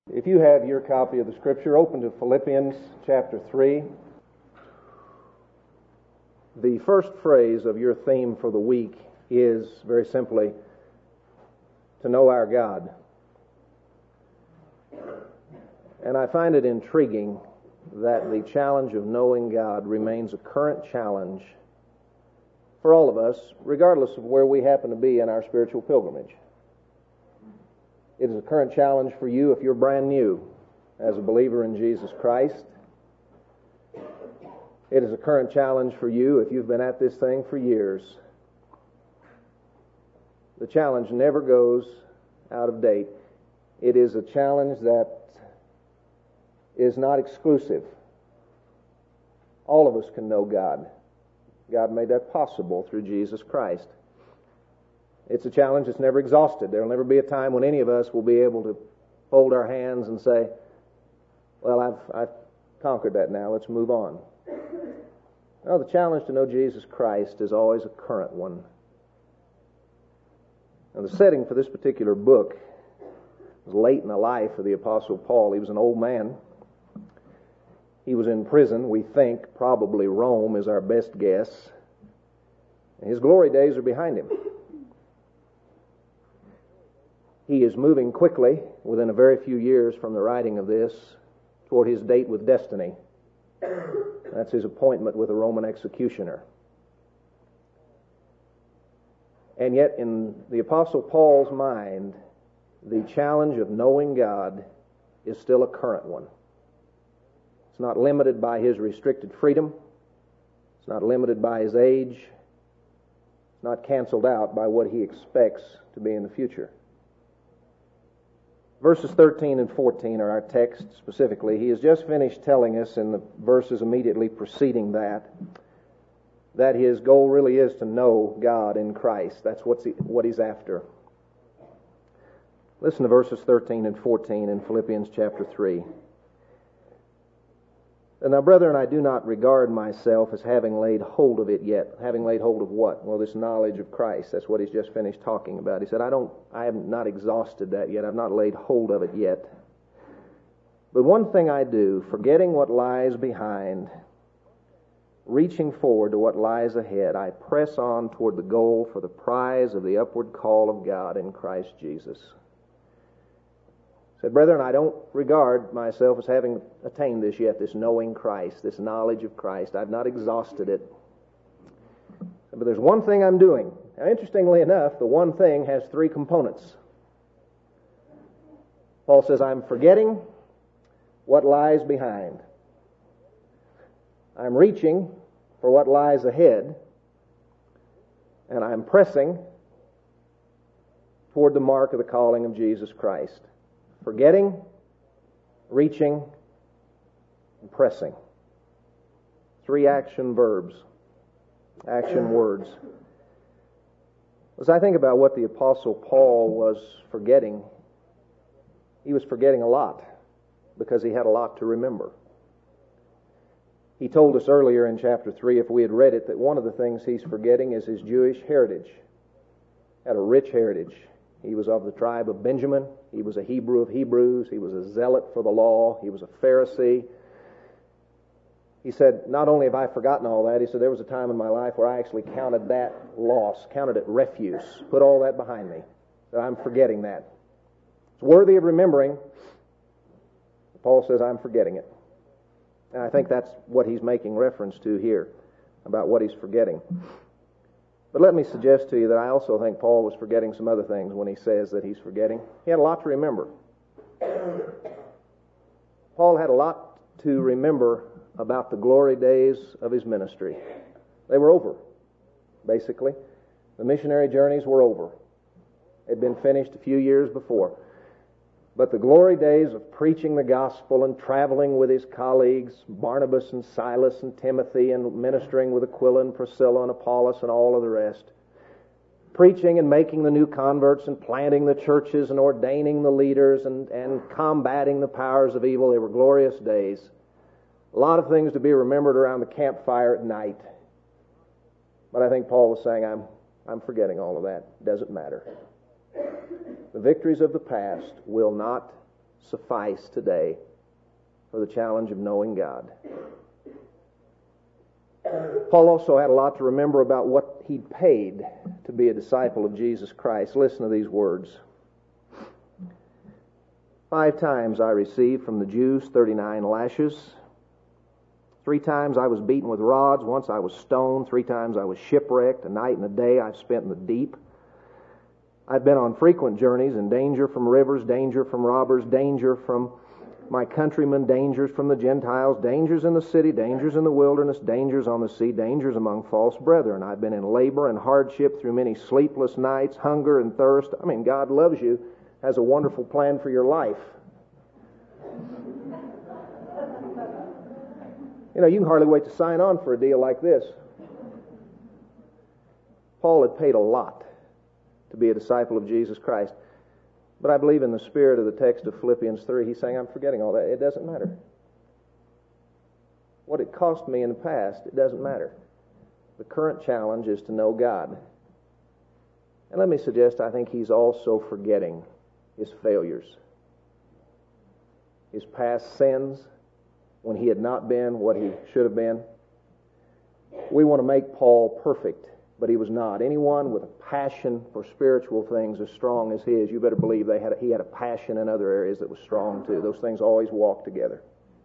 If you have your copy of the Scripture, open to Philippians chapter 3. The first phrase of your theme for the week is, very simply, to know our God. And I find it intriguing that the challenge of knowing God remains a current challenge for all of us, regardless of where we happen to be in our spiritual pilgrimage. It is a current challenge for you if you're brand new as a believer in Jesus Christ. It is a current challenge for you if you've been at this thing for years. The challenge never goes out of date. It is a challenge that is not exclusive. All of us can know God. God made that possible through Jesus Christ. It's a challenge that's never exhausted. There will never be a time when any of us will be able to fold our hands and say, well, I've conquered that now, let's move on. No, the challenge to know Jesus Christ is always a current one. Now, the setting for this particular book was late in the life of the Apostle Paul. He was an old man. He was in prison, we think, probably Rome is our best guess. His glory days are behind him. He is moving quickly, within a very few years from the writing of this, toward his date with destiny. That's his appointment with a Roman executioner. And yet, in the Apostle Paul's mind, the challenge of knowing God is still a current one. It's not limited by his restricted freedom. It's not limited by his age. It's not canceled out by what he expects to be in the future. Verses 13 and 14 are our text specifically. He has just finished telling us in the verses immediately preceding that his goal really is to know God in Christ. That's what he's after. Listen to verses 13 and 14 in Philippians chapter 3. Now, brethren, I do not regard myself as having laid hold of it yet. Having laid hold of what? Well, this knowledge of Christ. That's what he's just finished talking about. He said, I have not exhausted that yet. I've not laid hold of it yet. But one thing I do, forgetting what lies behind, reaching forward to what lies ahead, I press on toward the goal for the prize of the upward call of God in Christ Jesus. Said, brethren, I don't regard myself as having attained this yet, this knowing Christ, this knowledge of Christ. I've not exhausted it. But there's one thing I'm doing. Now, interestingly enough, the one thing has three components. Paul says, I'm forgetting what lies behind. I'm reaching for what lies ahead. And I'm pressing toward the mark of the calling of Jesus Christ. Forgetting, reaching, and pressing. Three action verbs, action words. As I think about what the Apostle Paul was forgetting, he was forgetting a lot because he had a lot to remember. He told us earlier in chapter 3, if we had read it, that one of the things he's forgetting is his Jewish heritage. He had a rich heritage. He was of the tribe of Benjamin. He was a Hebrew of Hebrews. He was a zealot for the law. He was a Pharisee. He said, not only have I forgotten all that, he said, there was a time in my life where I actually counted that loss, counted it refuse, put all that behind me. That I'm forgetting that. It's worthy of remembering. Paul says, I'm forgetting it. And I think that's what he's making reference to here, about what he's forgetting. But let me suggest to you that I also think Paul was forgetting some other things when he says that he's forgetting. He had a lot to remember. Paul had a lot to remember about the glory days of his ministry. They were over, basically. The missionary journeys were over. They'd been finished a few years before. But the glory days of preaching the gospel and traveling with his colleagues, Barnabas and Silas and Timothy, and ministering with Aquila and Priscilla and Apollos and all of the rest, preaching and making the new converts and planting the churches and ordaining the leaders and combating the powers of evil, they were glorious days. A lot of things to be remembered around the campfire at night. But I think Paul was saying, I'm forgetting all of that. It doesn't matter. The victories of the past will not suffice today for the challenge of knowing God. Paul also had a lot to remember about what he'd paid to be a disciple of Jesus Christ. Listen to these words. 5 times I received from the Jews 39 lashes. 3 times I was beaten with rods. Once I was stoned. 3 times I was shipwrecked. A night and a day I've spent in the deep. I've been on frequent journeys in danger from rivers, danger from robbers, danger from my countrymen, dangers from the Gentiles, dangers in the city, dangers in the wilderness, dangers on the sea, dangers among false brethren. I've been in labor and hardship through many sleepless nights, hunger and thirst. I mean, God loves you, has a wonderful plan for your life. You know, you can hardly wait to sign on for a deal like this. Paul had paid a lot to be a disciple of Jesus Christ. But I believe in the spirit of the text of Philippians 3, he's saying, I'm forgetting all that. It doesn't matter. What it cost me in the past, it doesn't matter. The current challenge is to know God. And let me suggest, I think he's also forgetting his failures, his past sins, when he had not been what he should have been. We want to make Paul perfect, but he was not. Anyone with a passion for spiritual things as strong as his, you better believe he had a passion in other areas that was strong too. Those things always walk together.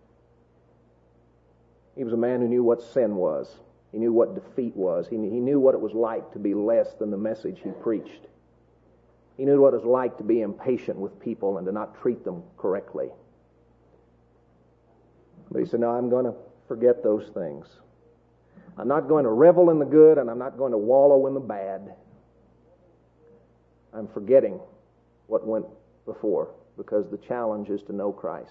He was a man who knew what sin was. He knew what defeat was. He knew what it was like to be less than the message he preached. He knew what it was like to be impatient with people and to not treat them correctly. But he said, no, I'm going to forget those things. I'm not going to revel in the good, and I'm not going to wallow in the bad. I'm forgetting what went before, because the challenge is to know Christ.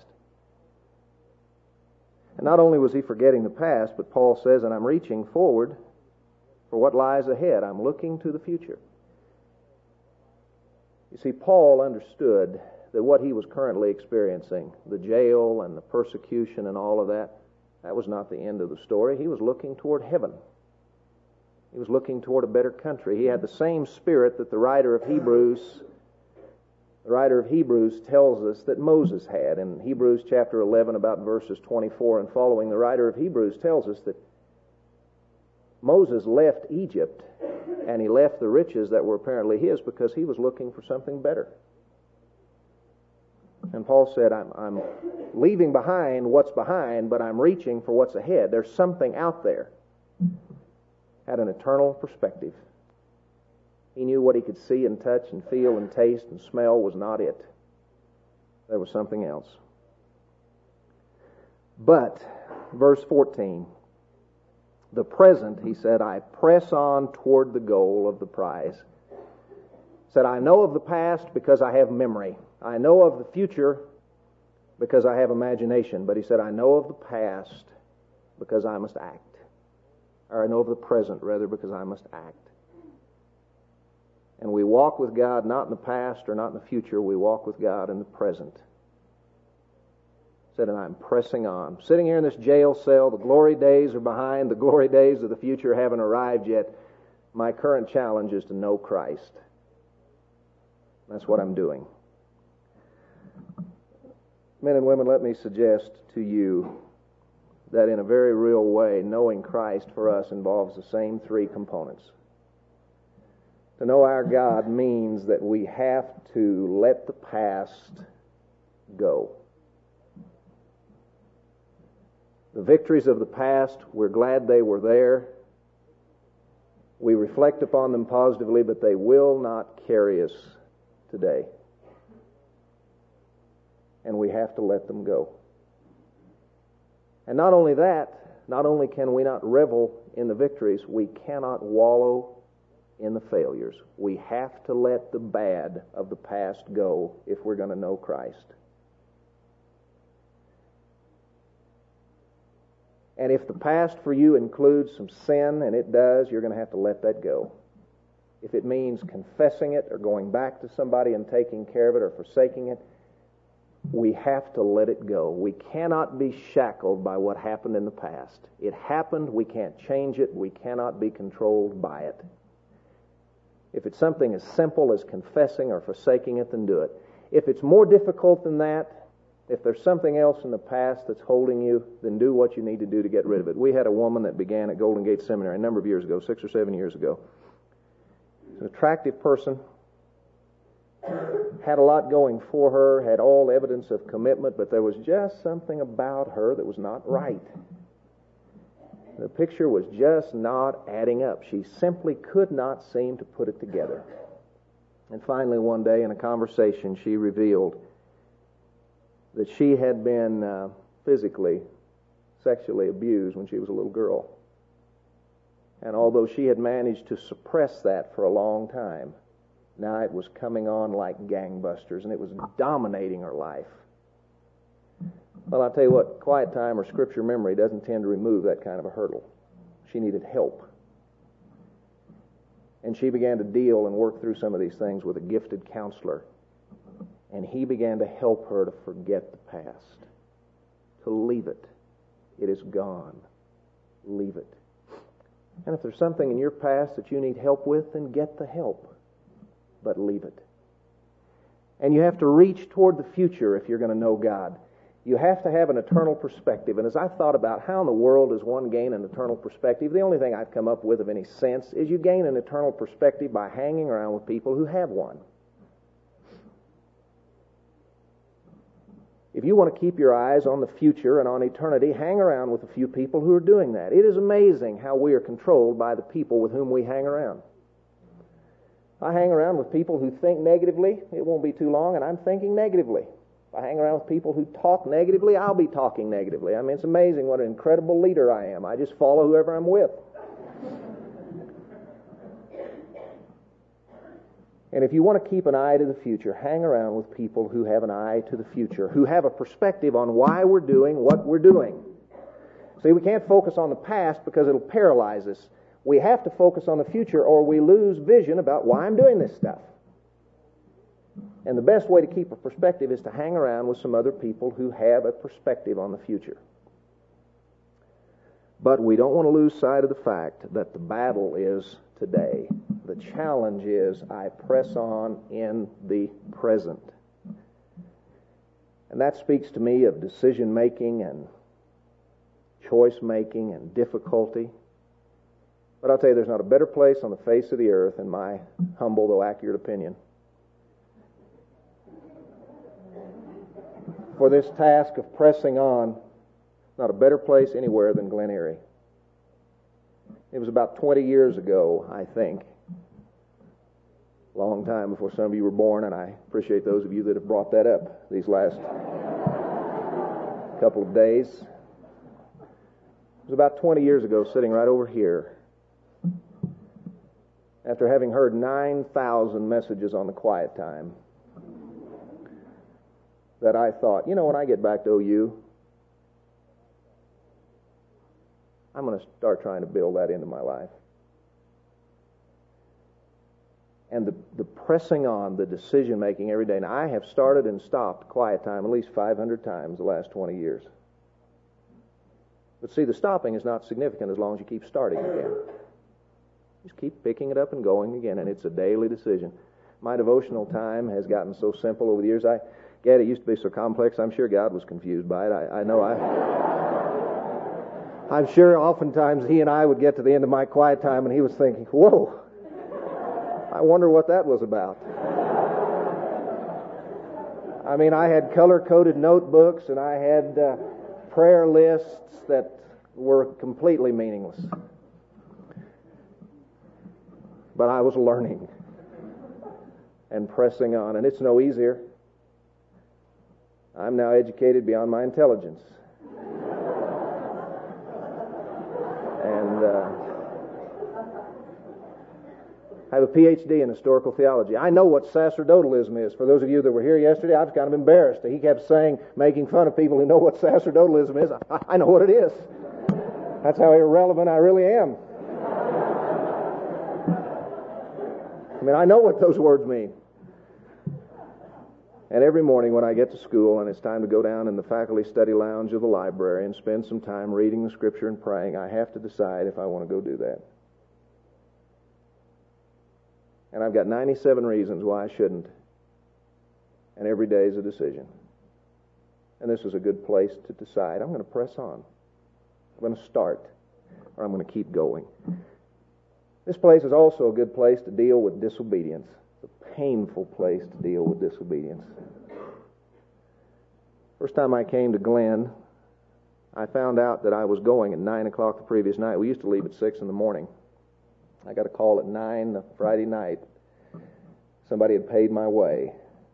And not only was he forgetting the past, but Paul says, and I'm reaching forward for what lies ahead. I'm looking to the future. You see, Paul understood that what he was currently experiencing, the jail and the persecution and all of that, that was not the end of the story. He was looking toward heaven. He was looking toward a better country. He had the same spirit that the writer of Hebrews tells us that Moses had. In Hebrews chapter 11, about verses 24 and following, the writer of Hebrews tells us that Moses left Egypt and he left the riches that were apparently his because he was looking for something better. And Paul said, I'm leaving behind what's behind, but I'm reaching for what's ahead. There's something out there. Had an eternal perspective. He knew what he could see and touch and feel and taste and smell was not it. There was something else. But, verse 14, the present, he said, I press on toward the goal of the prize. He said, I know of the past because I have memory. I know of the future because I have imagination. But he said, I know of the past because I must act. Or I know of the present, rather, because I must act. And we walk with God not in the past or not in the future. We walk with God in the present. He said, and I'm pressing on. Sitting here in this jail cell, the glory days are behind. The glory days of the future haven't arrived yet. My current challenge is to know Christ. That's what I'm doing. Men and women, let me suggest to you that in a very real way, knowing Christ for us involves the same 3 components. To know our God means that we have to let the past go. The victories of the past, we're glad they were there. We reflect upon them positively, but they will not carry us today. And we have to let them go. And not only that, not only can we not revel in the victories, we cannot wallow in the failures. We have to let the bad of the past go if we're going to know Christ. And if the past for you includes some sin, and it does, you're going to have to let that go. If it means confessing it or going back to somebody and taking care of it or forsaking it, we have to let it go. We cannot be shackled by what happened in the past. It happened, we can't change it, we cannot be controlled by it. If it's something as simple as confessing or forsaking it, then do it. If it's more difficult than that, If there's something else in the past that's holding you, then do what you need to do to get rid of it. We had a woman that began at Golden Gate Seminary a number of years ago, 6 or 7 years ago. She's an attractive person, had a lot going for her, had all evidence of commitment, but there was just something about her that was not right. The picture was just not adding up. She simply could not seem to put it together. And finally, one day in a conversation, she revealed that she had been physically, sexually abused when she was a little girl. And although she had managed to suppress that for a long time, now it was coming on like gangbusters, and it was dominating her life. Well, I'll tell you what, quiet time or scripture memory doesn't tend to remove that kind of a hurdle. She needed help. And she began to deal and work through some of these things with a gifted counselor. And he began to help her to forget the past, to leave it. It is gone. Leave it. And if there's something in your past that you need help with, then get the help. But leave it. And you have to reach toward the future if you're going to know God. You have to have an eternal perspective. And as I thought about how in the world does one gain an eternal perspective, the only thing I've come up with of any sense is you gain an eternal perspective by hanging around with people who have one. If you want to keep your eyes on the future and on eternity, hang around with a few people who are doing that. It is amazing how we are controlled by the people with whom we hang around. If I hang around with people who think negatively, it won't be too long, and I'm thinking negatively. If I hang around with people who talk negatively, I'll be talking negatively. I mean, it's amazing what an incredible leader I am. I just follow whoever I'm with. And if you want to keep an eye to the future, hang around with people who have an eye to the future, who have a perspective on why we're doing what we're doing. See, we can't focus on the past because it'll paralyze us. We have to focus on the future or we lose vision about why I'm doing this stuff. And the best way to keep a perspective is to hang around with some other people who have a perspective on the future. But we don't want to lose sight of the fact that the battle is today. The challenge is I press on in the present. And that speaks to me of decision making and choice making and difficulty. But I'll tell you, there's not a better place on the face of the earth, in my humble though accurate opinion, for this task of pressing on. Not a better place anywhere than Glen Erie. It was about 20 years ago, I think. Long time before some of you were born, and I appreciate those of you that have brought that up these last couple of days. It was about 20 years ago, sitting right over here, after having heard 9,000 messages on the quiet time, that I thought, when I get back to OU, I'm going to start trying to build that into my life. And the pressing on, the decision making every day. Now, I have started and stopped quiet time at least 500 times the last 20 years. But see, the stopping is not significant as long as you keep starting again. Just keep picking it up and going again, and it's a daily decision. My devotional time has gotten so simple over the years. Gad, it used to be so complex. I'm sure God was confused by it. I'm sure oftentimes he and I would get to the end of my quiet time and he was thinking, whoa, I wonder what that was about. I mean, I had color-coded notebooks and I had prayer lists that were completely meaningless. But I was learning and pressing on, and it's no easier. I'm now educated beyond my intelligence. And I have a PhD in historical theology. I know what sacerdotalism is. For those of you that were here yesterday, I was kind of embarrassed. He kept saying, making fun of people who know what sacerdotalism is. I know what it is. That's how irrelevant I really am. I mean, I know what those words mean. And every morning when I get to school and it's time to go down in the faculty study lounge of the library and spend some time reading the Scripture and praying, I have to decide if I want to go do that. And I've got 97 reasons why I shouldn't. And every day is a decision. And this is a good place to decide, I'm going to press on. I'm going to start, or I'm going to keep going. This place is also a good place to deal with disobedience. It's a painful place to deal with disobedience. First time I came to Glen, I found out that I was going at 9 o'clock the previous night. We used to leave at 6 in the morning. I got a call at 9 the Friday night. Somebody had paid my way.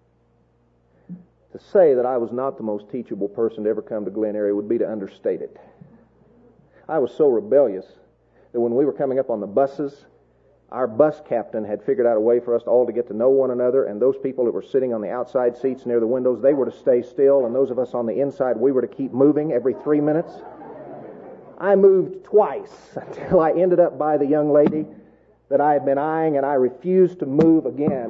To say that I was not the most teachable person to ever come to Glen area would be to understate it. I was so rebellious that when we were coming up on the buses, our bus captain had figured out a way for us all to get to know one another, and those people that were sitting on the outside seats near the windows, they were to stay still, and those of us on the inside, we were to keep moving every 3 minutes. I moved twice until I ended up by the young lady that I had been eyeing, and I refused to move again.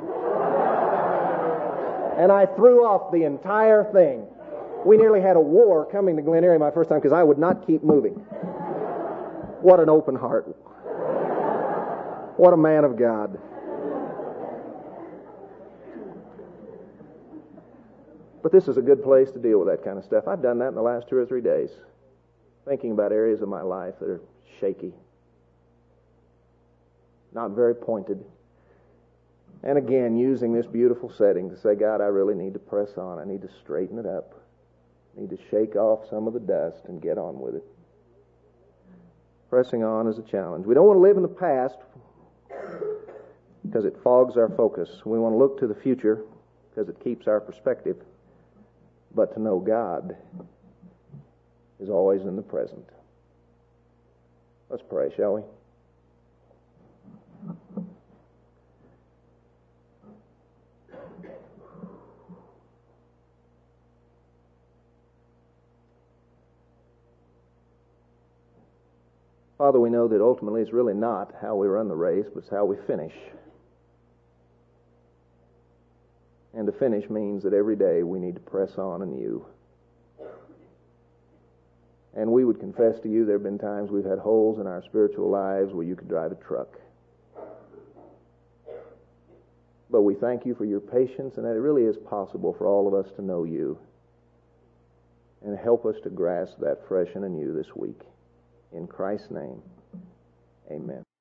And I threw off the entire thing. We nearly had a war coming to Glen area my first time because I would not keep moving. What an open heart. What a man of God. But this is a good place to deal with that kind of stuff. I've done that in the last 2 or 3 days, thinking about areas of my life that are shaky, not very pointed. And again, using this beautiful setting to say, God, I really need to press on. I need to straighten it up. I need to shake off some of the dust and get on with it. Pressing on is a challenge. We don't want to live in the past because it fogs our focus. We want to look to the future because it keeps our perspective. But to know God is always in the present. Let's pray, shall we? Father, we know that ultimately it's really not how we run the race, but it's how we finish. And to finish means that every day we need to press on in you. And we would confess to you there have been times we've had holes in our spiritual lives where you could drive a truck. But we thank you for your patience and that it really is possible for all of us to know you. And help us to grasp that fresh and anew this week. In Christ's name, amen.